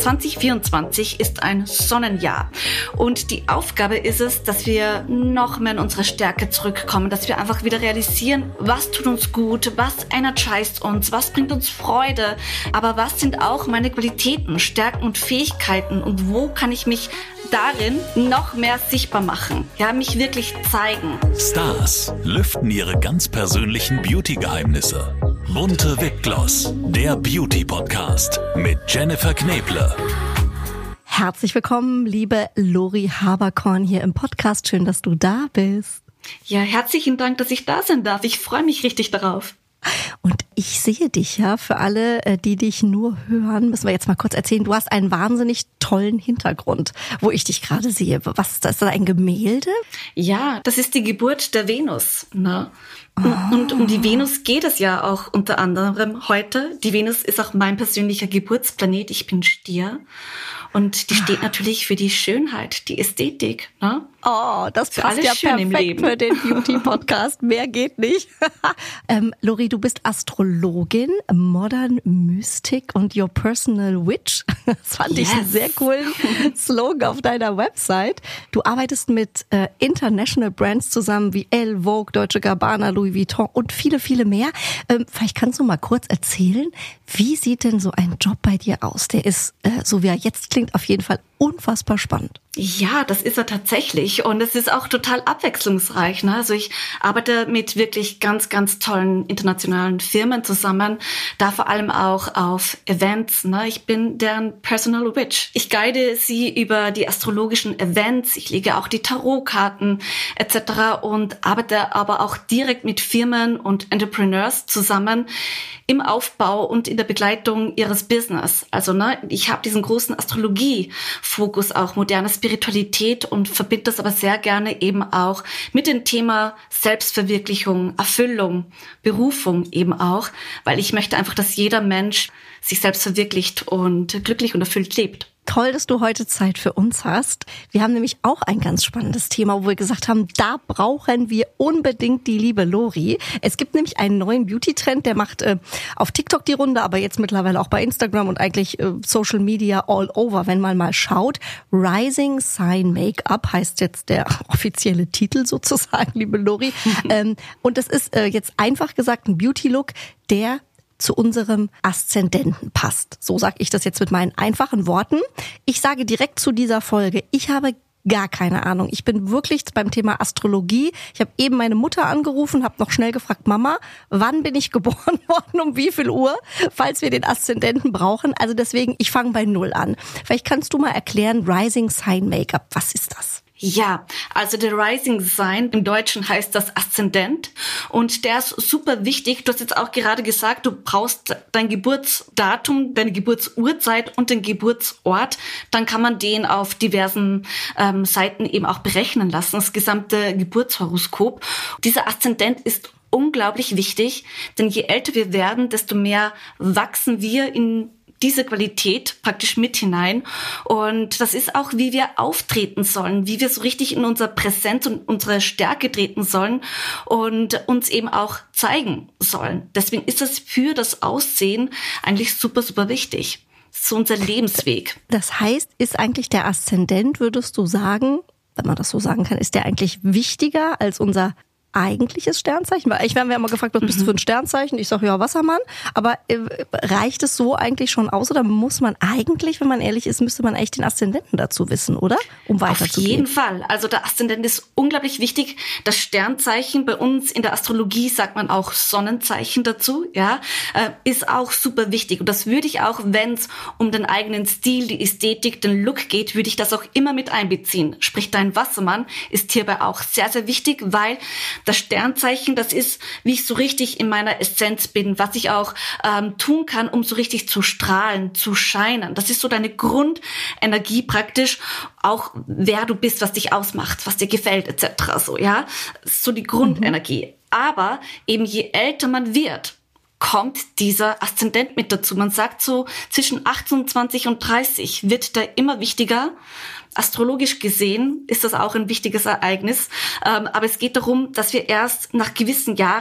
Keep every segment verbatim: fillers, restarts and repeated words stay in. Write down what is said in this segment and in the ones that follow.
zwanzig vierundzwanzig ist ein Sonnenjahr und die Aufgabe ist es, dass wir noch mehr in unsere Stärke zurückkommen, dass wir einfach wieder realisieren, was tut uns gut, was energisiert uns, was bringt uns Freude, aber was sind auch meine Qualitäten, Stärken und Fähigkeiten und wo kann ich mich darin noch mehr sichtbar machen, ja, mich wirklich zeigen. Stars lüften ihre ganz persönlichen Beauty-Geheimnisse. Bunte Wipgloss, der Beauty-Podcast mit Jennifer Kneble. Herzlich willkommen, liebe Lori Haberkorn hier im Podcast. Schön, dass du da bist. Ja, herzlichen Dank, dass ich da sein darf. Ich freue mich richtig darauf. Und ich sehe dich ja, für alle, die dich nur hören, müssen wir jetzt mal kurz erzählen, du hast einen wahnsinnig tollen Hintergrund, wo ich dich gerade sehe. Was ist das, ist das ein Gemälde? Ja, das ist die Geburt der Venus, ne? Oh. Und um die Venus geht es ja auch unter anderem heute. Die Venus ist auch mein persönlicher Geburtsplanet, ich bin Stier. Und die steht natürlich für die Schönheit, die Ästhetik, ne? Oh, das passt ja perfekt für den Beauty-Podcast. Mehr geht nicht. ähm, Lori, du bist Astrologin, Modern Mystic und Your Personal Witch. Das fand yes. ich einen sehr coolen Slogan auf deiner Website. Du arbeitest mit äh, International Brands zusammen wie Elle, Vogue, Deutsche Gabbana, Louis Vuitton und viele, viele mehr. Ähm, vielleicht kannst du mal kurz erzählen, wie sieht denn so ein Job bei dir aus? Der ist, äh, so wie er jetzt klingt, auf jeden Fall unfassbar spannend. Ja, das ist er tatsächlich und es ist auch total abwechslungsreich, ne? Also ich arbeite mit wirklich ganz, ganz tollen internationalen Firmen zusammen, da vor allem auch auf Events, ne? Ich bin deren Personal Witch. Ich guide sie über die astrologischen Events, ich lege auch die Tarotkarten et cetera und arbeite aber auch direkt mit Firmen und Entrepreneurs zusammen im Aufbau und in der Begleitung ihres Business. Also ne, ich habe diesen großen Astrologie-Fokus, auch moderne Spiritualität und verbinde das aber sehr gerne eben auch mit dem Thema Selbstverwirklichung, Erfüllung, Berufung eben auch, weil ich möchte einfach, dass jeder Mensch sich selbst verwirklicht und glücklich und erfüllt lebt. Toll, dass du heute Zeit für uns hast. Wir haben nämlich auch ein ganz spannendes Thema, wo wir gesagt haben, da brauchen wir unbedingt die liebe Lori. Es gibt nämlich einen neuen Beauty-Trend, der macht äh, auf TikTok die Runde, aber jetzt mittlerweile auch bei Instagram und eigentlich äh, Social Media all over, wenn man mal schaut. Rising Sign Make-up heißt jetzt der offizielle Titel sozusagen, liebe Lori. ähm, und das ist äh, jetzt einfach gesagt ein Beauty-Look, der zu unserem Aszendenten passt. So sage ich das jetzt mit meinen einfachen Worten. Ich sage direkt zu dieser Folge, ich habe gar keine Ahnung. Ich bin wirklich beim Thema Astrologie. Ich habe eben meine Mutter angerufen, habe noch schnell gefragt, Mama, wann bin ich geboren worden, um wie viel Uhr, falls wir den Aszendenten brauchen. Also deswegen, ich fange bei Null an. Vielleicht kannst du mal erklären, Rising Sign Make-up, was ist das? Ja, also der Rising Sign, im Deutschen heißt das Aszendent und der ist super wichtig. Du hast jetzt auch gerade gesagt, du brauchst dein Geburtsdatum, deine Geburtsurzeit und den Geburtsort. Dann kann man den auf diversen ähm, Seiten eben auch berechnen lassen, das gesamte Geburtshoroskop. Dieser Aszendent ist unglaublich wichtig, denn je älter wir werden, desto mehr wachsen wir in diese Qualität praktisch mit hinein. Und das ist auch, wie wir auftreten sollen, wie wir so richtig in unsere Präsenz und unsere Stärke treten sollen und uns eben auch zeigen sollen. Deswegen ist das für das Aussehen eigentlich super, super wichtig. Das ist so unser Lebensweg. Das heißt, ist eigentlich der Aszendent, würdest du sagen, wenn man das so sagen kann, ist der eigentlich wichtiger als unser eigentliches Sternzeichen? Weil ich werde mir immer gefragt, was bist du für ein Sternzeichen? Ich sage, ja, Wassermann. Aber äh, reicht es so eigentlich schon aus oder muss man eigentlich, wenn man ehrlich ist, müsste man eigentlich den Aszendenten dazu wissen, oder? Um weiterzugehen. Auf jeden Fall. Also der Aszendent ist unglaublich wichtig. Das Sternzeichen, bei uns in der Astrologie sagt man auch Sonnenzeichen dazu, ja, äh, ist auch super wichtig. Und das würde ich auch, wenn es um den eigenen Stil, die Ästhetik, den Look geht, würde ich das auch immer mit einbeziehen. Sprich, dein Wassermann ist hierbei auch sehr, sehr wichtig, weil das Sternzeichen, das ist, wie ich so richtig in meiner Essenz bin, was ich auch ähm, tun kann, um so richtig zu strahlen, zu scheinen. Das ist so deine Grundenergie praktisch, auch wer du bist, was dich ausmacht, was dir gefällt et cetera. So, ja, so die Grundenergie. Mhm. Aber eben je älter man wird, kommt dieser Aszendent mit dazu. Man sagt so, zwischen achtundzwanzig und dreißig wird der immer wichtiger. Astrologisch gesehen ist das auch ein wichtiges Ereignis. Ähm, aber es geht darum, dass wir erst nach gewissen Jahren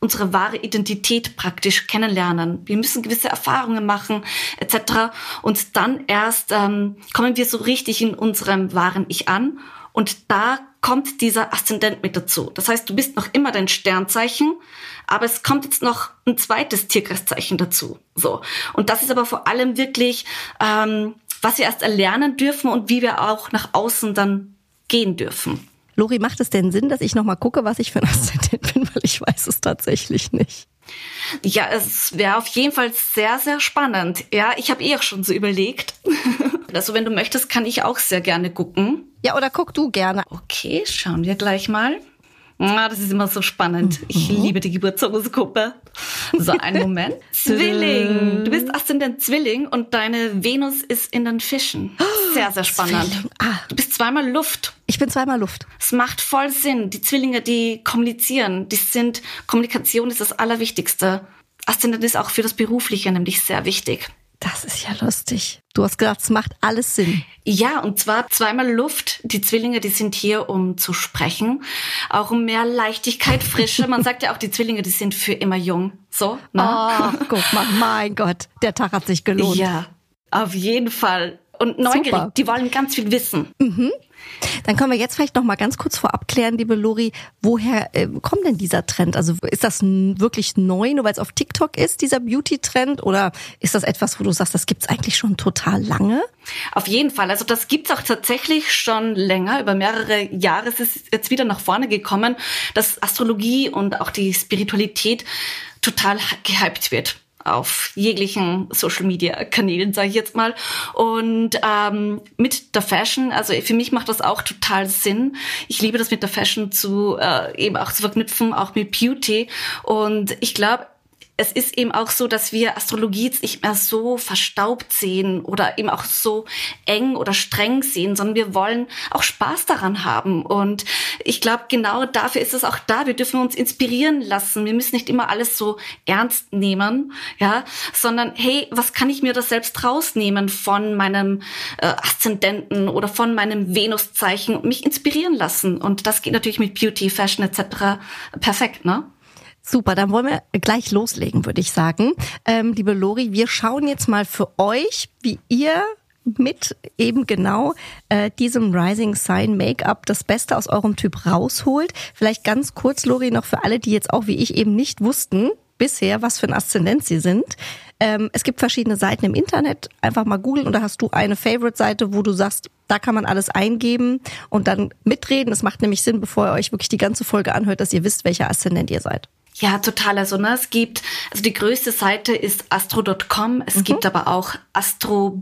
unsere wahre Identität praktisch kennenlernen. Wir müssen gewisse Erfahrungen machen et cetera. Und dann erst ähm, kommen wir so richtig in unserem wahren Ich an. Und da kommt dieser Aszendent mit dazu. Das heißt, du bist noch immer dein Sternzeichen, aber es kommt jetzt noch ein zweites Tierkreiszeichen dazu. So. Und das ist aber vor allem wirklich, ähm, was wir erst erlernen dürfen und wie wir auch nach außen dann gehen dürfen. Lori, macht es denn Sinn, dass ich nochmal gucke, was ich für ein Aszendent bin? Weil ich weiß es tatsächlich nicht. Ja, es wäre auf jeden Fall sehr, sehr spannend. Ja, ich habe eh auch schon so überlegt. Also wenn du möchtest, kann ich auch sehr gerne gucken. Ja, oder guck du gerne. Okay, schauen wir gleich mal. Ah, das ist immer so spannend. Mhm. Ich liebe die Geburtshoroskope. So, einen Moment. Zwilling. Du bist Aszendent Zwilling und deine Venus ist in den Fischen. Sehr, sehr spannend. Ah. Du bist zweimal Luft. Ich bin zweimal Luft. Es macht voll Sinn. Die Zwillinge, die kommunizieren, die sind, Kommunikation ist das Allerwichtigste. Aszendent ist auch für das Berufliche nämlich sehr wichtig. Das ist ja lustig. Du hast gesagt, es macht alles Sinn. Ja, und zwar zweimal Luft. Die Zwillinge, die sind hier, um zu sprechen. Auch um mehr Leichtigkeit, Frische. Man sagt ja auch, die Zwillinge, die sind für immer jung. So, ne? Oh, guck mal, mein Gott. Der Tag hat sich gelohnt. Ja, auf jeden Fall. Und neugierig, super. Die wollen ganz viel wissen. Mhm. Dann können wir jetzt vielleicht noch mal ganz kurz vorab klären, liebe Lori, woher äh, kommt denn dieser Trend? Also ist das n- wirklich neu, nur weil es auf TikTok ist, dieser Beauty-Trend? Oder ist das etwas, wo du sagst, das gibt's eigentlich schon total lange? Auf jeden Fall. Also das gibt's auch tatsächlich schon länger. Über mehrere Jahre ist es jetzt wieder nach vorne gekommen, dass Astrologie und auch die Spiritualität total gehypt wird. Auf jeglichen Social-Media-Kanälen, sage ich jetzt mal. Und ähm, mit der Fashion, also für mich macht das auch total Sinn. Ich liebe das mit der Fashion zu äh, eben auch zu verknüpfen, auch mit Beauty. Und ich glaube, es ist eben auch so, dass wir Astrologie jetzt nicht mehr so verstaubt sehen oder eben auch so eng oder streng sehen, sondern wir wollen auch Spaß daran haben. Und ich glaube, genau dafür ist es auch da. Wir dürfen uns inspirieren lassen. Wir müssen nicht immer alles so ernst nehmen, ja, sondern hey, was kann ich mir da selbst rausnehmen von meinem äh, Aszendenten oder von meinem Venuszeichen und mich inspirieren lassen. Und das geht natürlich mit Beauty, Fashion et cetera perfekt, ne? Super, dann wollen wir gleich loslegen, würde ich sagen. Ähm, liebe Lori, wir schauen jetzt mal für euch, wie ihr mit eben genau äh, diesem Rising Sign Make-up das Beste aus eurem Typ rausholt. Vielleicht ganz kurz, Lori, noch für alle, die jetzt auch wie ich eben nicht wussten bisher, was für ein Aszendent sie sind. Ähm, es gibt verschiedene Seiten im Internet. Einfach mal googeln und da hast du eine Favorite-Seite, wo du sagst, da kann man alles eingeben und dann mitreden. Das macht nämlich Sinn, bevor ihr euch wirklich die ganze Folge anhört, dass ihr wisst, welcher Aszendent ihr seid. Ja, total. Also, ne, es gibt, also die größte Seite ist astro Punkt com. Es mhm. gibt aber auch astro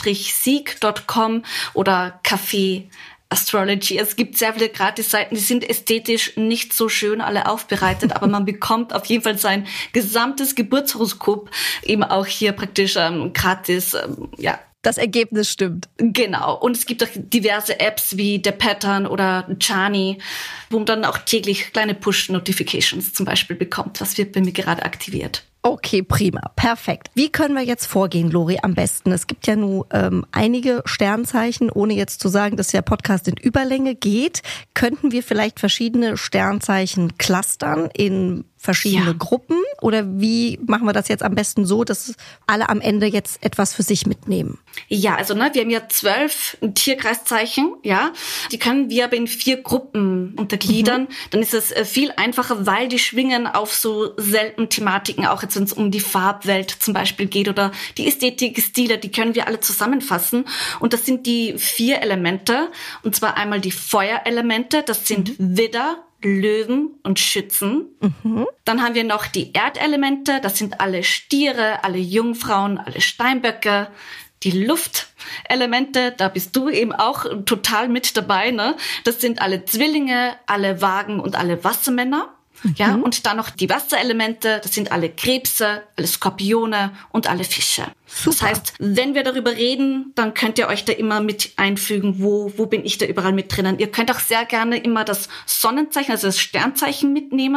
Sieg Punkt com oder Café Astrology. Es gibt sehr viele Gratis-Seiten, die sind ästhetisch nicht so schön alle aufbereitet, aber man bekommt auf jeden Fall sein gesamtes Geburtshoroskop eben auch hier praktisch ähm, gratis, ähm, ja. Das Ergebnis stimmt. Genau. Und es gibt auch diverse Apps wie der Pattern oder Chani, wo man dann auch täglich kleine Push-Notifications zum Beispiel bekommt. Das wird bei mir gerade aktiviert. Okay, prima, perfekt. Wie können wir jetzt vorgehen, Lori, am besten? Es gibt ja nun ähm, einige Sternzeichen, ohne jetzt zu sagen, dass der Podcast in Überlänge geht. Könnten wir vielleicht verschiedene Sternzeichen clustern in verschiedene ja. Gruppen? Oder wie machen wir das jetzt am besten so, dass alle am Ende jetzt etwas für sich mitnehmen? Ja, also ne, wir haben ja zwölf Tierkreiszeichen, ja. Die können wir aber in vier Gruppen untergliedern. Mhm. Dann ist es viel einfacher, weil die schwingen auf so selben Thematiken, auch jetzt wenn es um die Farbwelt zum Beispiel geht oder die Ästhetik, Stile, die können wir alle zusammenfassen. Und das sind die vier Elemente. Und zwar einmal die Feuerelemente, das sind mhm. Widder, Löwen und Schützen. Mhm. Dann haben wir noch die Erdelemente, das sind alle Stiere, alle Jungfrauen, alle Steinböcke. Die Luftelemente, da bist du eben auch total mit dabei, ne? Das sind alle Zwillinge, alle Wagen und alle Wassermänner. Mhm. Ja, und dann noch die Wasserelemente, das sind alle Krebse, alle Skorpione und alle Fische. Super. Das heißt, wenn wir darüber reden, dann könnt ihr euch da immer mit einfügen, wo wo bin ich da überall mit drinnen. Ihr könnt auch sehr gerne immer das Sonnenzeichen, also das Sternzeichen mitnehmen.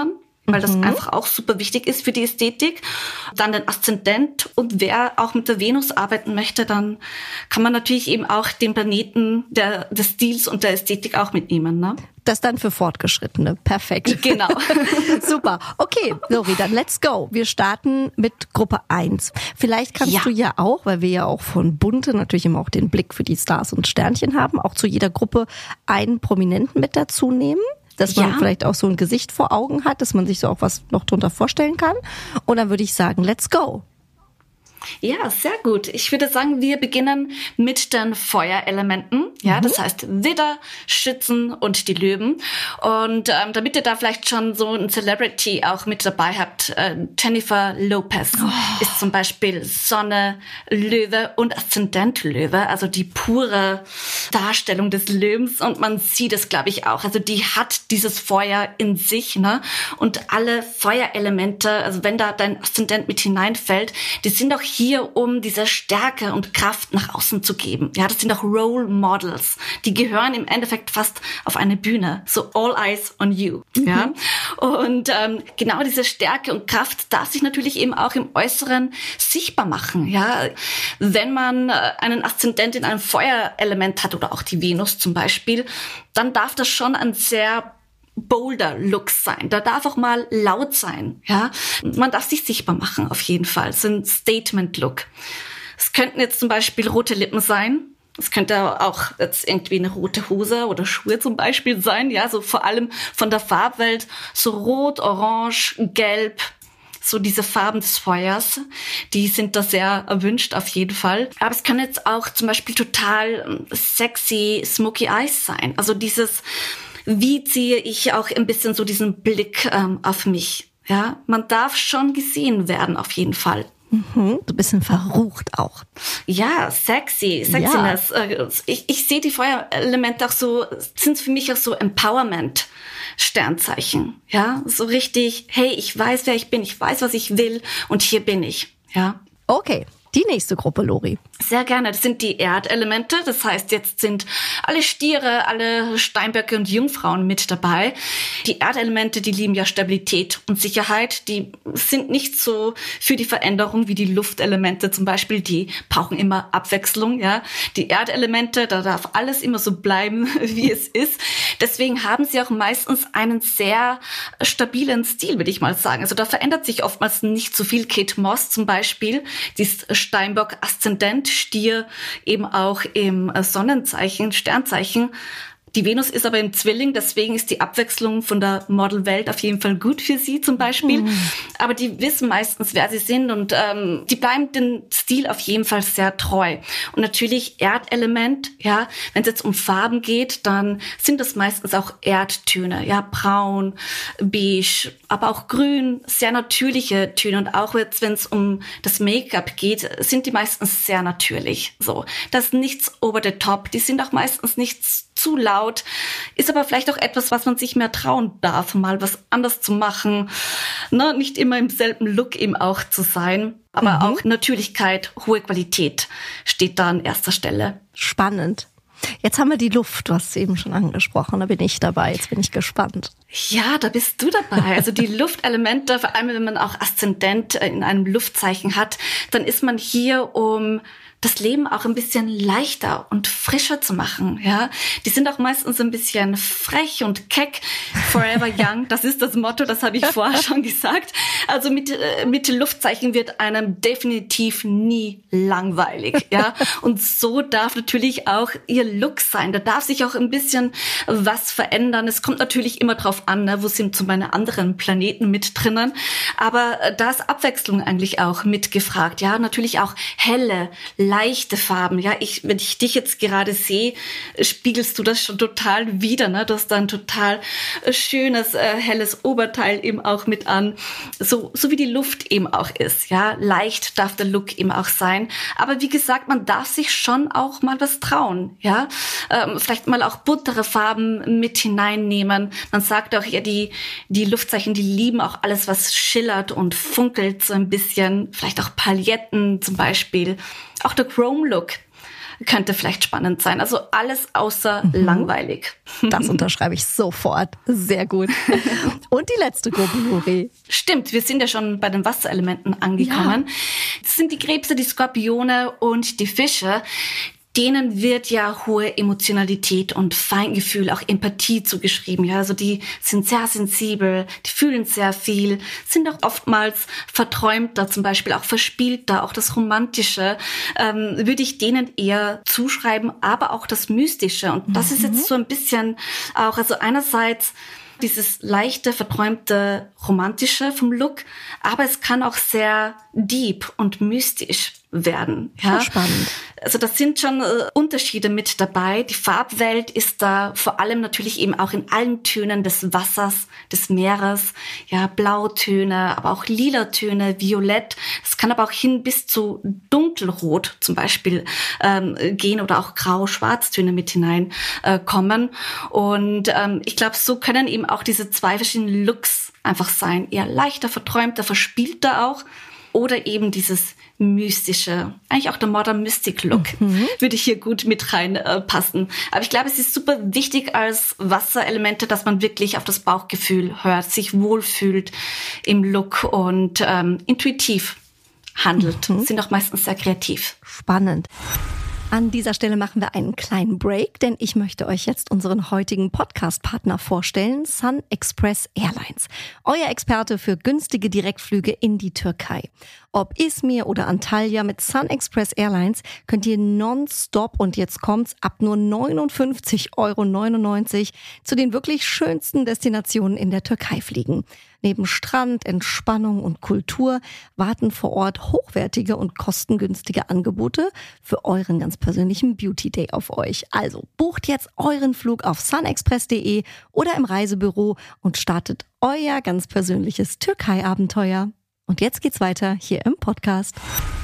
weil das einfach auch super wichtig ist für die Ästhetik. Dann den Aszendent, und wer auch mit der Venus arbeiten möchte, dann kann man natürlich eben auch den Planeten der, des Stils und der Ästhetik auch mitnehmen, ne? Das dann für Fortgeschrittene. Perfekt. Genau. Super. Okay, Lori, dann let's go. Wir starten mit Gruppe eins. Vielleicht kannst ja. du ja auch, weil wir ja auch von Bunte natürlich immer auch den Blick für die Stars und Sternchen haben, auch zu jeder Gruppe einen Prominenten mit dazu nehmen, dass man ja. vielleicht auch so ein Gesicht vor Augen hat, dass man sich so auch was noch drunter vorstellen kann. Und dann würde ich sagen, let's go. Ja, sehr gut. Ich würde sagen, wir beginnen mit den Feuerelementen. Ja, mhm. das heißt Widder, Schützen und die Löwen. Und ähm, damit ihr da vielleicht schon so ein Celebrity auch mit dabei habt, äh, Jennifer Lopez oh. ist zum Beispiel Sonne, Löwe und Aszendent Löwe, also die pure Darstellung des Löwens. Und man sieht es, glaube ich, auch. Also die hat dieses Feuer in sich, ne? Und alle Feuerelemente, also wenn da dein Aszendent mit hineinfällt, die sind auch hier, um diese Stärke und Kraft nach außen zu geben. Ja, das sind auch Role Models. Die gehören im Endeffekt fast auf eine Bühne. So all eyes on you. Mhm. Ja, und ähm, genau diese Stärke und Kraft darf sich natürlich eben auch im Äußeren sichtbar machen. Ja, wenn man äh, einen Aszendent in einem Feuerelement hat oder auch die Venus zum Beispiel, dann darf das schon ein sehr bolder Look sein. Da darf auch mal laut sein, ja. Man darf sich sichtbar machen, auf jeden Fall. So ein Statement-Look. Es könnten jetzt zum Beispiel rote Lippen sein. Es könnte auch jetzt irgendwie eine rote Hose oder Schuhe zum Beispiel sein, ja. So vor allem von der Farbwelt. So rot, orange, gelb. So diese Farben des Feuers, die sind da sehr erwünscht auf jeden Fall. Aber es kann jetzt auch zum Beispiel total sexy Smoky Eyes sein. Also dieses, wie ziehe ich auch ein bisschen so diesen Blick ähm, auf mich? Ja, man darf schon gesehen werden auf jeden Fall. Mhm, so ein bisschen verrucht auch. Ja, sexy, Sexiness. Ja. Ich, ich sehe die Feuerelemente auch so, sind für mich auch so Empowerment. Sternzeichen, ja, so richtig, hey, ich weiß, wer ich bin, ich weiß, was ich will und hier bin ich, ja. Okay. Die nächste Gruppe, Lori. Sehr gerne. Das sind die Erdelemente. Das heißt, jetzt sind alle Stiere, alle Steinböcke und Jungfrauen mit dabei. Die Erdelemente, die lieben ja Stabilität und Sicherheit. Die sind nicht so für die Veränderung wie die Luftelemente zum Beispiel. Die brauchen immer Abwechslung, ja. Die Erdelemente, da darf alles immer so bleiben, wie es ist. Deswegen haben sie auch meistens einen sehr stabilen Stil, würde ich mal sagen. Also da verändert sich oftmals nicht so viel. Kate Moss zum Beispiel, die ist Steinbock, Aszendent, Stier, eben auch im Sonnenzeichen, Sternzeichen. Die Venus ist aber im Zwilling, deswegen ist die Abwechslung von der Modelwelt auf jeden Fall gut für sie zum Beispiel. Mhm. Aber die wissen meistens, wer sie sind und ähm, die bleiben dem Stil auf jeden Fall sehr treu. Und natürlich Erdelement, ja, wenn es jetzt um Farben geht, dann sind das meistens auch Erdtöne, ja, braun, beige, aber auch grün, sehr natürliche Töne. Und auch jetzt, wenn es um das Make-up geht, sind die meistens sehr natürlich. So, das ist nichts over the top. Die sind auch meistens nichts zu laut, ist aber vielleicht auch etwas, was man sich mehr trauen darf, mal was anders zu machen, ne? Nicht immer im selben Look eben auch zu sein, aber mhm. auch Natürlichkeit, hohe Qualität steht da an erster Stelle. Spannend. Jetzt haben wir die Luft, du hast es eben schon angesprochen, da bin ich dabei, jetzt bin ich gespannt. Ja, da bist du dabei. Also die Luftelemente, vor allem wenn man auch Aszendent in einem Luftzeichen hat, dann ist man hier, um das Leben auch ein bisschen leichter und frischer zu machen, ja. Die sind auch meistens ein bisschen frech und keck. Forever young, das ist das Motto, das habe ich vorher schon gesagt. Also mit, mit Luftzeichen wird einem definitiv nie langweilig, ja. Und so darf natürlich auch ihr Look sein. Da darf sich auch ein bisschen was verändern. Es kommt natürlich immer drauf an, ne, wo sind so meine anderen Planeten mit drinnen. Aber da ist Abwechslung eigentlich auch mitgefragt, ja. Natürlich auch helle, leichte Farben, ja, ich, wenn ich dich jetzt gerade sehe, spiegelst du das schon total wieder, ne, du hast da ein total schönes, äh, helles Oberteil eben auch mit an, so, so wie die Luft eben auch ist, ja, leicht darf der Look eben auch sein, aber wie gesagt, man darf sich schon auch mal was trauen, ja, ähm, vielleicht mal auch buntere Farben mit hineinnehmen, man sagt auch, ja, die, die Luftzeichen, die lieben auch alles, was schillert und funkelt so ein bisschen, vielleicht auch Pailletten zum Beispiel. Auch der Chrome-Look könnte vielleicht spannend sein. Also alles außer mhm. langweilig. Das unterschreibe ich sofort. Sehr gut. Und die letzte Gruppe, Lori. Stimmt, wir sind ja schon bei den Wasserelementen angekommen. Ja. Das sind die Krebse, die Skorpione und die Fische. Denen wird ja hohe Emotionalität und Feingefühl, auch Empathie zugeschrieben. Ja, also die sind sehr sensibel, die fühlen sehr viel, sind auch oftmals verträumter, zum Beispiel auch verspielter, auch das Romantische ähm, würde ich denen eher zuschreiben, aber auch das Mystische. Und das mhm. ist jetzt so ein bisschen auch, also einerseits dieses leichte, verträumte, romantische vom Look, aber es kann auch sehr deep und mystisch werden. Ja, spannend. Also das sind schon äh, Unterschiede mit dabei. Die Farbwelt ist da vor allem natürlich eben auch in allen Tönen des Wassers, des Meeres, ja, Blautöne, aber auch Lilatöne, Violett. Es kann aber auch hin bis zu Dunkelrot zum Beispiel ähm, gehen oder auch Grau-Schwarztöne mit hinein äh, kommen. Und ähm, ich glaube, so können eben auch diese zwei verschiedenen Looks einfach sein. Eher leichter, verträumter, verspielter auch. Oder eben dieses mystische, eigentlich auch der Modern Mystic Look, mhm. würde hier gut mit reinpassen. Äh, Aber ich glaube, es ist super wichtig als Wasserelemente, dass man wirklich auf das Bauchgefühl hört, sich wohlfühlt im Look und ähm, intuitiv handelt. Mhm. Sind auch meistens sehr kreativ. Spannend. An dieser Stelle machen wir einen kleinen Break, denn ich möchte euch jetzt unseren heutigen Podcast-Partner vorstellen, SunExpress Airlines. Euer Experte für günstige Direktflüge in die Türkei. Ob Izmir oder Antalya, mit SunExpress Airlines könnt ihr nonstop, und jetzt kommt's, ab nur neunundfünfzig Euro neunundneunzig zu den wirklich schönsten Destinationen in der Türkei fliegen. Neben Strand, Entspannung und Kultur warten vor Ort hochwertige und kostengünstige Angebote für euren ganz persönlichen Beauty Day auf euch. Also bucht jetzt euren Flug auf sunexpress punkt de oder im Reisebüro und startet euer ganz persönliches Türkei-Abenteuer. Und jetzt geht's weiter hier im Podcast.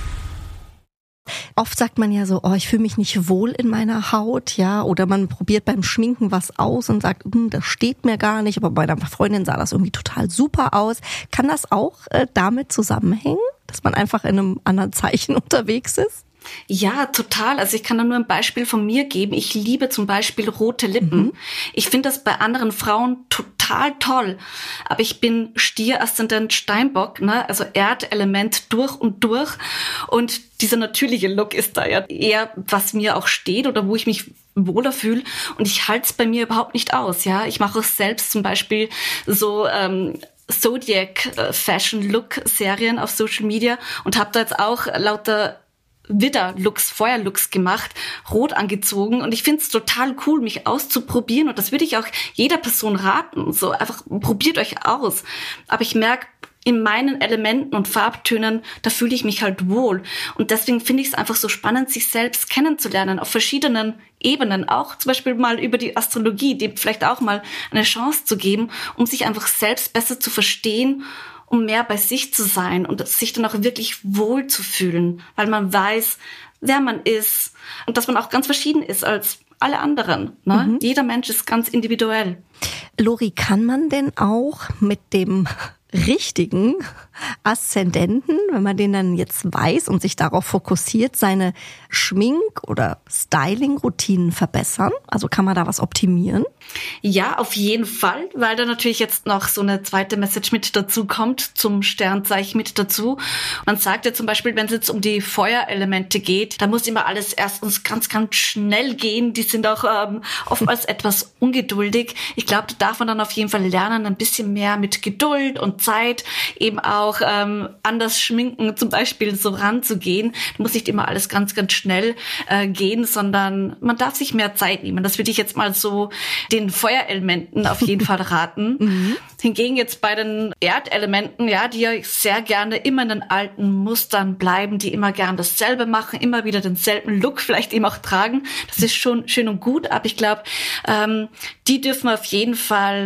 Oft sagt man ja so, oh, ich fühle mich nicht wohl in meiner Haut, ja, oder man probiert beim Schminken was aus und sagt, hm, das steht mir gar nicht, aber bei einer Freundin sah das irgendwie total super aus. Kann das auch äh, damit zusammenhängen, dass man einfach in einem anderen Zeichen unterwegs ist? Ja, total. Also ich kann da nur ein Beispiel von mir geben. Ich liebe zum Beispiel rote Lippen. Mhm. Ich finde das bei anderen Frauen total toll. Aber ich bin Stier-Aszendent Steinbock, ne? Also Erdelement durch und durch. Und dieser natürliche Look ist da ja eher, was mir auch steht oder wo ich mich wohler fühle. Und ich halte es bei mir überhaupt nicht aus. Ja, ich mache es selbst zum Beispiel so ähm, Zodiac Fashion Look Serien auf Social Media und habe da jetzt auch lauter Widder-Looks, Feuer-Looks gemacht, rot angezogen, und ich finde es total cool, mich auszuprobieren, und das würde ich auch jeder Person raten, so einfach probiert euch aus. Aber ich merke, in meinen Elementen und Farbtönen, da fühle ich mich halt wohl, und deswegen finde ich es einfach so spannend, sich selbst kennenzulernen auf verschiedenen Ebenen, auch zum Beispiel mal über die Astrologie, dem vielleicht auch mal eine Chance zu geben, um sich einfach selbst besser zu verstehen, um mehr bei sich zu sein und sich dann auch wirklich wohl zu fühlen, weil man weiß, wer man ist und dass man auch ganz verschieden ist als alle anderen. Ne? Mhm. Jeder Mensch ist ganz individuell. Lori, kann man denn auch mit dem richtigen Aszendenten, wenn man den dann jetzt weiß und sich darauf fokussiert, seine Schmink- oder Styling-Routinen verbessern? Also kann man da was optimieren? Ja, auf jeden Fall, weil da natürlich jetzt noch so eine zweite Message mit dazu kommt, zum Sternzeichen mit dazu. Man sagt ja zum Beispiel, wenn es jetzt um die Feuerelemente geht, da muss immer alles erstens ganz, ganz schnell gehen. Die sind auch ähm, oftmals etwas ungeduldig. Ich glaube, da darf man dann auf jeden Fall lernen, ein bisschen mehr mit Geduld und Zeit eben auch ähm, anders schminken, zum Beispiel so ranzugehen. Da muss nicht immer alles ganz, ganz schnell äh, gehen, sondern man darf sich mehr Zeit nehmen. Das würde ich jetzt mal so den Feuerelementen auf jeden Fall raten. Mhm. Hingegen jetzt bei den Erdelementen, ja, die ja sehr gerne immer in den alten Mustern bleiben, die immer gern dasselbe machen, immer wieder denselben Look vielleicht eben auch tragen. Das ist schon schön und gut, aber ich glaube, ähm, die dürfen auf jeden Fall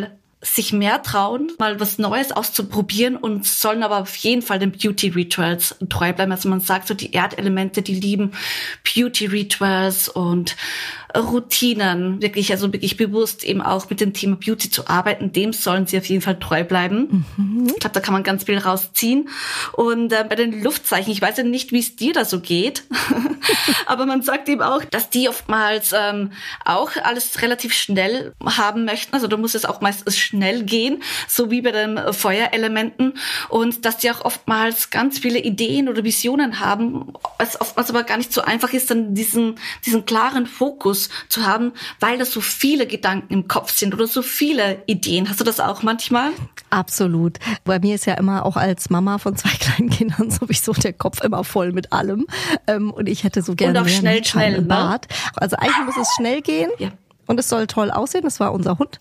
sich mehr trauen, mal was Neues auszuprobieren und sollen aber auf jeden Fall den Beauty-Rituals treu bleiben. Also man sagt so, die Erdelemente, die lieben Beauty-Rituals und Routinen, wirklich, also wirklich bewusst eben auch mit dem Thema Beauty zu arbeiten, dem sollen sie auf jeden Fall treu bleiben. Mhm. Ich glaube, da kann man ganz viel rausziehen. Und äh, bei den Luftzeichen, ich weiß ja nicht, wie es dir da so geht, aber man sagt eben auch, dass die oftmals ähm, auch alles relativ schnell haben möchten. Also da muss es auch meistens schnell gehen, so wie bei den Feuerelementen. Und dass die auch oftmals ganz viele Ideen oder Visionen haben, was oftmals aber gar nicht so einfach ist, dann diesen, diesen klaren Fokus zu haben, weil da so viele Gedanken im Kopf sind oder so viele Ideen. Hast du das auch manchmal? Absolut. Bei mir ist ja immer auch als Mama von zwei kleinen Kindern sowieso der Kopf immer voll mit allem. Und ich hätte so gerne und auch schnell, schnell, im Bad. Ne? Also eigentlich muss es schnell gehen. Ja. Und es soll toll aussehen. Das war unser Hund.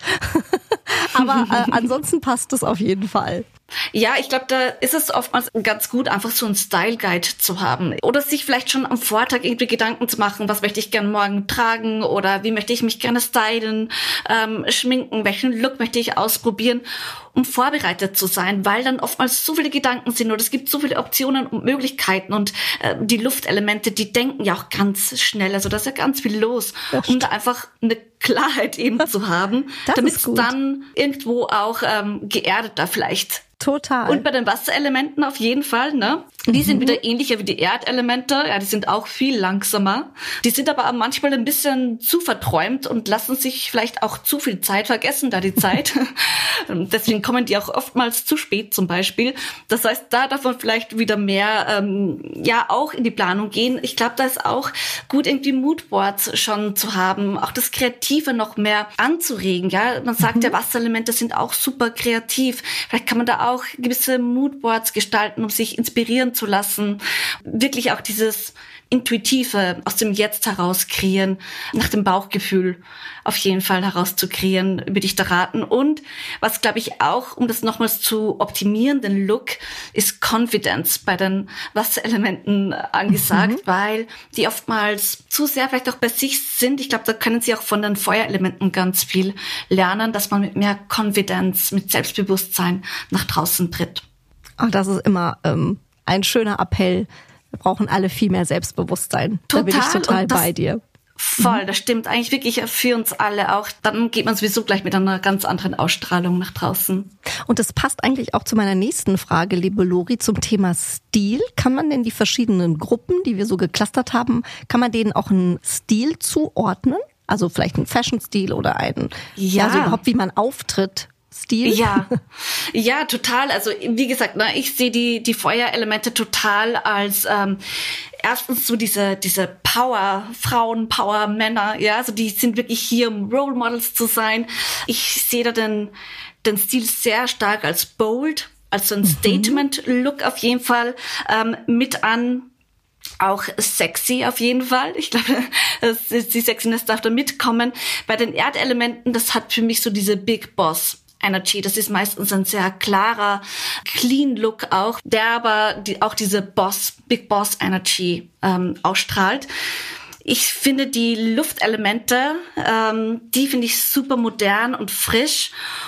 Aber äh, ansonsten passt es auf jeden Fall. Ja, ich glaube, da ist es oftmals ganz gut, einfach so einen Style-Guide zu haben. Oder sich vielleicht schon am Vortag irgendwie Gedanken zu machen, was möchte ich gerne morgen tragen oder wie möchte ich mich gerne stylen, ähm, schminken, welchen Look möchte ich ausprobieren, um vorbereitet zu sein, weil dann oftmals so viele Gedanken sind oder es gibt so viele Optionen und Möglichkeiten und äh, die Luftelemente, die denken ja auch ganz schnell, also da ist ja ganz viel los, um da einfach eine Klarheit eben zu haben, damit es dann irgendwo auch ähm, geerdeter vielleicht. Total. Und bei den Wasserelementen auf jeden Fall, ne? Die mhm. sind wieder ähnlicher wie die Erdelemente. Ja, die sind auch viel langsamer. Die sind aber manchmal ein bisschen zu verträumt und lassen sich vielleicht auch zu viel Zeit vergessen, da die Zeit. Deswegen kommen die auch oftmals zu spät zum Beispiel. Das heißt, da darf man vielleicht wieder mehr, ähm, ja, auch in die Planung gehen. Ich glaube, da ist auch gut, irgendwie Moodboards schon zu haben, auch das Kreative noch mehr anzuregen, ja. Man sagt, mhm. ja, Wasserelemente sind auch super kreativ. Vielleicht kann man da auch gewisse Moodboards gestalten, um sich inspirieren zu lassen. Wirklich auch dieses Intuitive aus dem Jetzt heraus kreieren, nach dem Bauchgefühl auf jeden Fall herauszukreieren, würde ich da raten. Und was, glaube ich, auch, um das nochmals zu optimieren, den Look, ist Confidence bei den Wasserelementen angesagt, mhm. weil die oftmals zu sehr vielleicht auch bei sich sind. Ich glaube, da können sie auch von den Feuerelementen ganz viel lernen, dass man mit mehr Confidence, mit Selbstbewusstsein nach draußen tritt. Ach, das ist immer ähm, ein schöner Appell. Wir brauchen alle viel mehr Selbstbewusstsein. Total, da bin ich total bei dir. Voll, das stimmt eigentlich wirklich für uns alle auch. Dann geht man sowieso gleich mit einer ganz anderen Ausstrahlung nach draußen. Und das passt eigentlich auch zu meiner nächsten Frage, liebe Lori, zum Thema Stil. Kann man denn die verschiedenen Gruppen, die wir so geclustert haben, kann man denen auch einen Stil zuordnen? Also vielleicht einen Fashion-Stil oder einen, ja, ja so überhaupt wie man auftritt. Stil? Ja, ja, total. Also wie gesagt, ne, ich sehe die die Feuerelemente total als ähm, erstens so diese diese Power Frauen, Power Männer, ja, also die sind wirklich hier, um Role Models zu sein. Ich sehe da den den Stil sehr stark als bold, als so ein mhm. Statement-Look auf jeden Fall ähm, mit an. Auch sexy auf jeden Fall. Ich glaube, die Sexiness darf da mitkommen. Bei den Erdelementen, das hat für mich so diese Big Boss Energy. Das ist meistens ein sehr klarer, clean Look auch, der aber die, auch diese Boss, Big Boss Energy ähm, ausstrahlt. Ich finde die Luftelemente, ähm, die finde ich super modern und frisch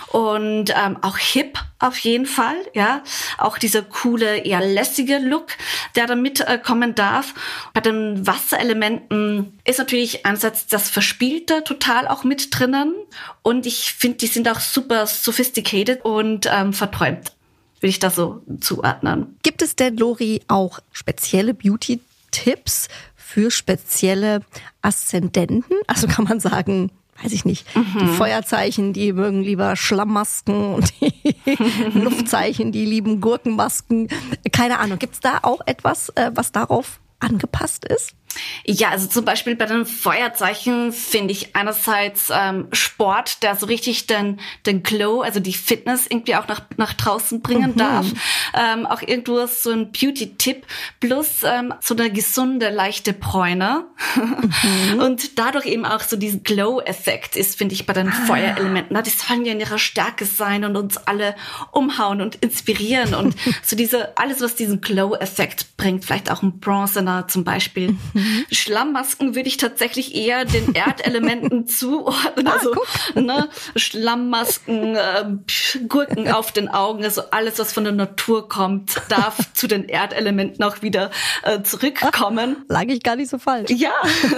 und ähm, auch hip auf jeden Fall, ja. Auch dieser coole, eher lässige Look, der da mitkommen äh, darf. Bei den Wasserelementen ist natürlich einerseits das Verspielte total auch mit drinnen und ich finde, die sind auch super sophisticated und ähm, verträumt, will ich da so zuordnen. Gibt es denn, Lori, auch spezielle Beauty-Tipps für spezielle Aszendenten? Also kann man sagen, weiß ich nicht, mhm. die Feuerzeichen, die mögen lieber Schlammmasken und die Luftzeichen, die lieben Gurkenmasken. Keine Ahnung. Gibt's da auch etwas, was darauf angepasst ist? Ja, also zum Beispiel bei den Feuerzeichen finde ich einerseits ähm, Sport, der so richtig den den Glow, also die Fitness irgendwie auch nach nach draußen bringen mhm. darf. Ähm, auch irgendwo so ein Beauty-Tipp plus ähm, so eine gesunde, leichte Bräune. Mhm. Und dadurch eben auch so diesen Glow-Effekt ist, finde ich, bei den ah. Feuerelementen. Die sollen ja in ihrer Stärke sein und uns alle umhauen und inspirieren. Und so diese alles, was diesen Glow-Effekt bringt, vielleicht auch ein Bronzer gelassener zum Beispiel. Mhm. Schlammmasken würde ich tatsächlich eher den Erdelementen zuordnen. Also ah, ne, Schlammmasken, äh, Gurken auf den Augen, also alles, was von der Natur kommt, darf zu den Erdelementen auch wieder äh, zurückkommen. Ach, lag ich gar nicht so falsch. Ja,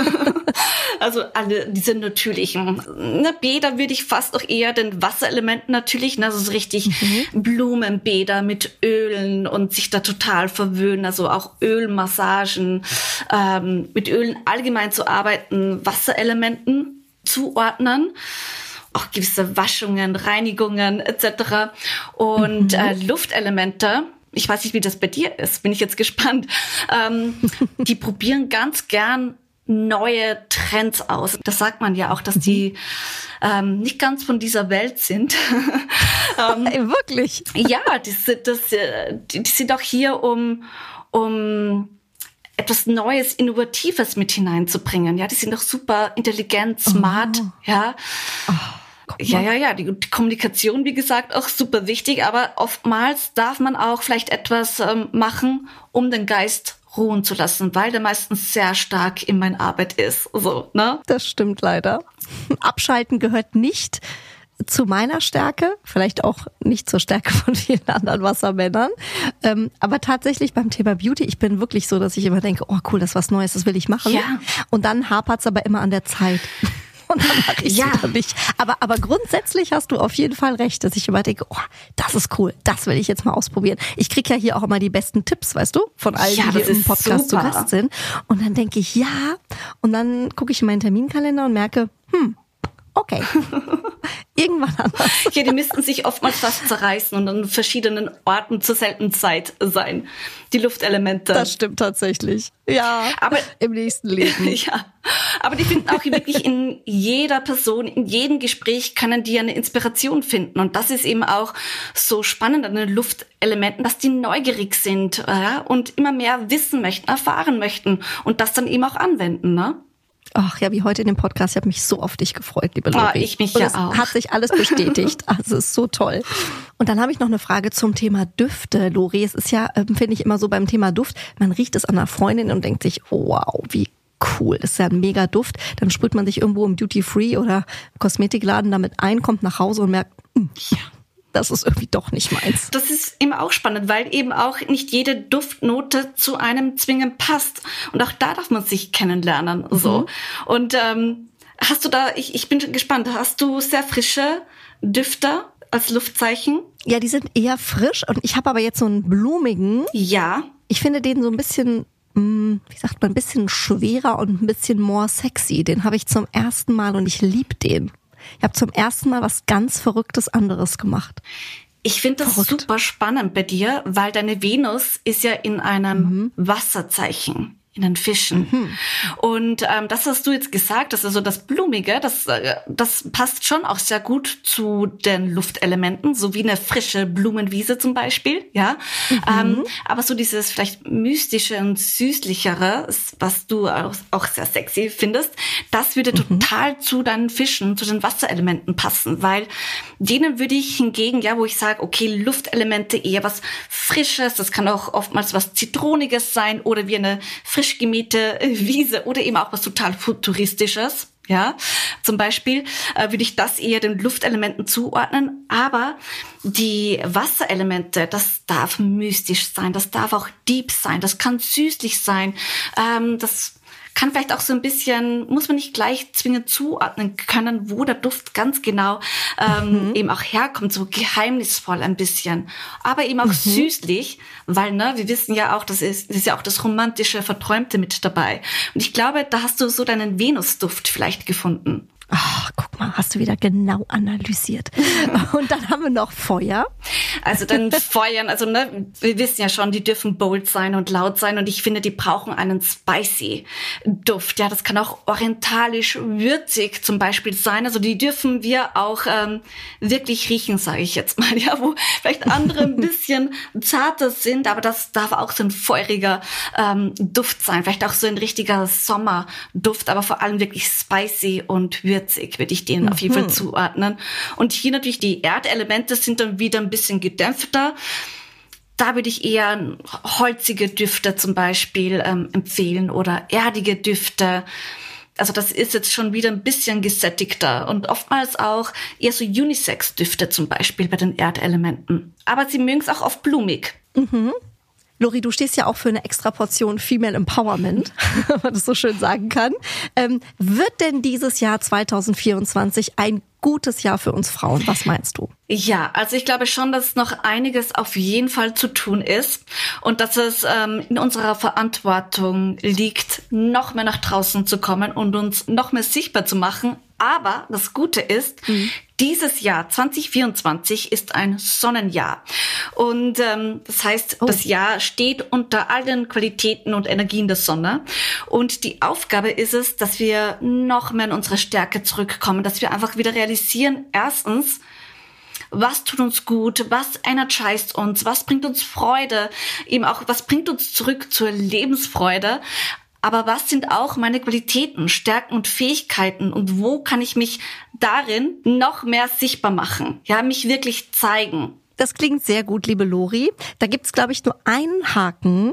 also alle diese natürlichen. Ne, Bäder würde ich fast auch eher den Wasserelementen natürlich, ne, also so richtig mhm. Blumenbäder mit Ölen und sich da total verwöhnen, also auch Ölmassagen, ähm, mit Ölen allgemein zu arbeiten, Wasserelementen zuordnen. Auch gewisse Waschungen, Reinigungen et cetera. Und mhm. äh, Luftelemente, ich weiß nicht, wie das bei dir ist, bin ich jetzt gespannt, ähm, die probieren ganz gern neue Trends aus. Das sagt man ja auch, dass die ähm, nicht ganz von dieser Welt sind. ähm, Ey, wirklich? Ja, die sind, das, die, die sind auch hier, um, um etwas Neues, Innovatives mit hineinzubringen. Ja, die sind doch super intelligent, smart. Oh. Ja. Oh. Ja, ja, ja, die, die Kommunikation, wie gesagt, auch super wichtig, aber oftmals darf man auch vielleicht etwas ähm, machen, um den Geist ruhen zu lassen, weil der meistens sehr stark in meiner Arbeit ist. So, ne? Das stimmt leider. Abschalten gehört nicht zu meiner Stärke, vielleicht auch nicht zur Stärke von vielen anderen Wassermännern. Ähm, aber tatsächlich beim Thema Beauty, ich bin wirklich so, dass ich immer denke, oh cool, das ist was Neues, das will ich machen. Ja. Und dann hapert's aber immer an der Zeit. Und dann mache ich es ja. wieder nicht. Aber, aber grundsätzlich hast du auf jeden Fall recht, dass ich immer denke, oh, das ist cool, das will ich jetzt mal ausprobieren. Ich krieg ja hier auch immer die besten Tipps, weißt du, von allen, ja, die hier im Podcast super. zu Gast sind. Und dann denke ich, ja. Und dann gucke ich in meinen Terminkalender und merke, hm, okay. Irgendwann anders. Ja, die müssten sich oftmals fast zerreißen und an verschiedenen Orten zur selben Zeit sein. Die Luftelemente. Das stimmt tatsächlich. Ja, aber im nächsten Leben. Ja, aber die finden auch wirklich in jeder Person, in jedem Gespräch können die eine Inspiration finden. Und das ist eben auch so spannend an den Luftelementen, dass die neugierig sind ja, und immer mehr wissen möchten, erfahren möchten und das dann eben auch anwenden, ne? Ach ja, wie heute in dem Podcast. Ich habe mich so auf dich gefreut, liebe Lori. Oh, ich mich und ja es auch. Hat sich alles bestätigt. Also es ist so toll. Und dann habe ich noch eine Frage zum Thema Düfte, Lori. Es ist ja, finde ich, immer so beim Thema Duft, man riecht es an einer Freundin und denkt sich, oh, wow, wie cool, das ist ja ein mega Duft. Dann sprüht man sich irgendwo im Duty-Free oder Kosmetikladen damit ein, kommt nach Hause und merkt, mh, ja, das ist irgendwie doch nicht meins. Das ist eben auch spannend, weil eben auch nicht jede Duftnote zu einem zwingend passt. Und auch da darf man sich kennenlernen. Mhm. So. Und ähm, hast du da, ich, ich bin gespannt, hast du sehr frische Düfte als Luftzeichen? Ja, die sind eher frisch und ich habe aber jetzt so einen blumigen. Ja. Ich finde den so ein bisschen, mh, wie sagt man, ein bisschen schwerer und ein bisschen more sexy. Den habe ich zum ersten Mal und ich liebe den. Ich habe zum ersten Mal was ganz Verrücktes anderes gemacht. Ich finde das Verrückt. super spannend bei dir, weil deine Venus ist ja in einem mhm. Wasserzeichen, in den Fischen. Mhm. Und ähm, das hast du jetzt gesagt, das ist so das Blumige, das, äh, das passt schon auch sehr gut zu den Luftelementen, so wie eine frische Blumenwiese zum Beispiel, ja. Mhm. Ähm, aber so dieses vielleicht mystische und süßlichere, was du auch, auch sehr sexy findest, das würde mhm. total zu deinen Fischen, zu den Wasserelementen passen, weil denen würde ich hingegen, ja, wo ich sage, okay, Luftelemente eher was Frisches, das kann auch oftmals was Zitroniges sein oder wie eine frisch gemähte Wiese oder eben auch was total Futuristisches. Ja, zum Beispiel äh, würde ich das eher den Luftelementen zuordnen, aber die Wasserelemente, das darf mystisch sein, das darf auch deep sein, das kann süßlich sein, ähm, das kann vielleicht auch so ein bisschen, muss man nicht gleich zwingend zuordnen können, wo der Duft ganz genau ähm, mhm. eben auch herkommt, so geheimnisvoll ein bisschen, aber eben auch mhm. süßlich, weil ne, wir wissen ja auch, das ist, das ist ja auch das romantische, Verträumte mit dabei. Und ich glaube, da hast du so deinen Venusduft vielleicht gefunden. Ach, guck mal, hast du wieder genau analysiert. Und dann haben wir noch Feuer. Also dann Feuern, also ne, wir wissen ja schon, die dürfen bold sein und laut sein und ich finde, die brauchen einen spicy Duft. Ja, das kann auch orientalisch würzig zum Beispiel sein. Also die dürfen wir auch ähm, wirklich riechen, sage ich jetzt mal. Ja, wo vielleicht andere ein bisschen zarter sind, aber das darf auch so ein feuriger ähm, Duft sein. Vielleicht auch so ein richtiger Sommerduft, aber vor allem wirklich spicy und würzig. Würde ich denen mhm. auf jeden Fall zuordnen. Und hier natürlich die Erdelemente sind dann wieder ein bisschen gedämpfter. Da würde ich eher holzige Düfte zum Beispiel ähm, empfehlen oder erdige Düfte. Also das ist jetzt schon wieder ein bisschen gesättigter und oftmals auch eher so Unisex-Düfte zum Beispiel bei den Erdelementen. Aber sie mögen es auch oft blumig. Mhm. Lori, du stehst ja auch für eine extra Portion Female Empowerment, wenn man das so schön sagen kann. Ähm, wird denn dieses Jahr zwanzig vierundzwanzig ein gutes Jahr für uns Frauen? Was meinst du? Ja, also ich glaube schon, dass noch einiges auf jeden Fall zu tun ist und dass es ähm, in unserer Verantwortung liegt, noch mehr nach draußen zu kommen und uns noch mehr sichtbar zu machen. Aber das Gute ist, mhm. dieses Jahr zwanzig vierundzwanzig ist ein Sonnenjahr. Und ähm, das heißt, oh. das Jahr steht unter all den Qualitäten und Energien der Sonne. Und die Aufgabe ist es, dass wir noch mehr in unsere Stärke zurückkommen, dass wir einfach wieder realisieren, erstens, was tut uns gut, was energisiert uns, was bringt uns Freude, eben auch, was bringt uns zurück zur Lebensfreude. Aber was sind auch meine Qualitäten, Stärken und Fähigkeiten und wo kann ich mich darin noch mehr sichtbar machen? Ja, mich wirklich zeigen. Das klingt sehr gut, liebe Lori. Da gibt's, glaube ich, nur einen Haken.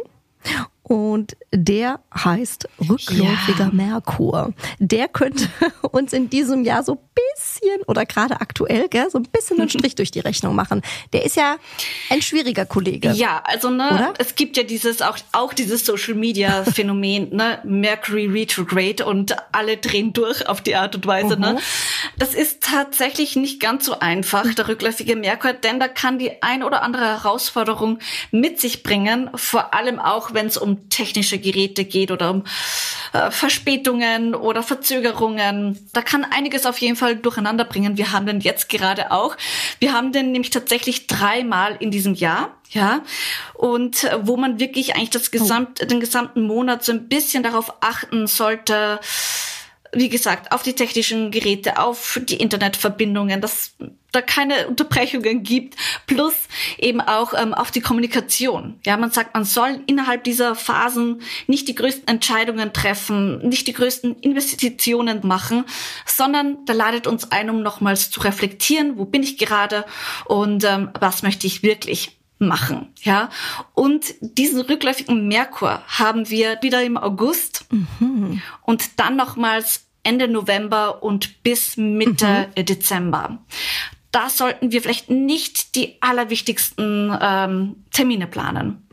Und der heißt rückläufiger ja. Merkur. Der könnte uns in diesem Jahr so ein bisschen oder gerade aktuell, gell, so ein bisschen einen Strich durch die Rechnung machen. Der ist ja ein schwieriger Kollege. Ja, also ne, oder? Es gibt ja dieses auch auch dieses Social Media Phänomen, ne, Mercury Retrograde und alle drehen durch auf die Art und Weise, uh-huh. ne. Das ist tatsächlich nicht ganz so einfach, der rückläufige Merkur, denn da kann die ein oder andere Herausforderung mit sich bringen, vor allem auch, wenn es um technische Geräte geht oder um äh, Verspätungen oder Verzögerungen. Da kann einiges auf jeden Fall durcheinander bringen. Wir haben den jetzt gerade auch. Wir haben den nämlich tatsächlich dreimal in diesem Jahr. Ja, und äh, wo man wirklich eigentlich das gesamt, oh. den gesamten Monat so ein bisschen darauf achten sollte, wie gesagt, auf die technischen Geräte, auf die Internetverbindungen, dass da keine Unterbrechungen gibt, plus eben auch ähm, auf die Kommunikation. Ja, man sagt, man soll innerhalb dieser Phasen nicht die größten Entscheidungen treffen, nicht die größten Investitionen machen, sondern da ladet uns ein, um nochmals zu reflektieren, wo bin ich gerade und ähm, was möchte ich wirklich machen, ja. Und diesen rückläufigen Merkur haben wir wieder im August mhm. und dann nochmals Ende November und bis Mitte mhm. Dezember. Da sollten wir vielleicht nicht die allerwichtigsten ähm, Termine planen.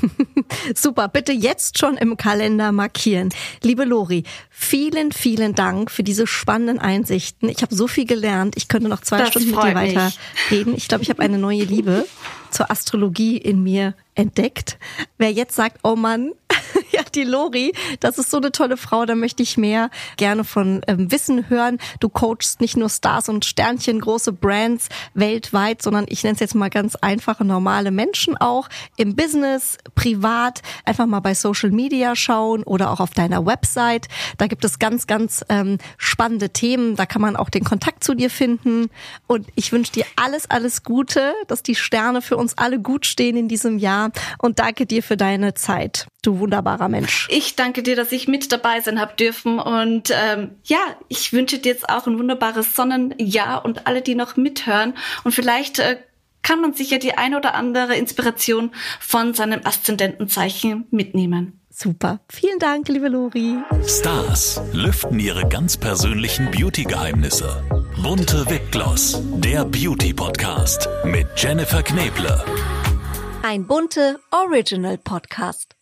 Super, bitte jetzt schon im Kalender markieren. Liebe Lori, vielen, vielen Dank für diese spannenden Einsichten. Ich habe so viel gelernt. Ich könnte noch zwei das Stunden mit dir weiter reden. Ich glaube, ich habe eine neue Liebe zur Astrologie in mir entdeckt. Wer jetzt sagt, oh Mann, ja, die Lori, das ist so eine tolle Frau, da möchte ich mehr gerne von ähm, Wissen hören. Du coachst nicht nur Stars und Sternchen, große Brands weltweit, sondern ich nenne es jetzt mal ganz einfache, normale Menschen auch im Business, privat, einfach mal bei Social Media schauen oder auch auf deiner Website. Da gibt es ganz, ganz ähm, spannende Themen, da kann man auch den Kontakt zu dir finden und ich wünsche dir alles, alles Gute, dass die Sterne für uns alle gut stehen in diesem Jahr und danke dir für deine Zeit. Du wunderbarer Mensch. Ich danke dir, dass ich mit dabei sein habe dürfen und ähm, ja, ich wünsche dir jetzt auch ein wunderbares Sonnenjahr und alle, die noch mithören und vielleicht äh, kann man sich ja die eine oder andere Inspiration von seinem Aszendentenzeichen mitnehmen. Super. Vielen Dank, liebe Lori. Stars lüften ihre ganz persönlichen Beauty-Geheimnisse. Bunte Wipgloss, der Beauty-Podcast mit Jennifer Kneble. Ein Bunte Original Podcast.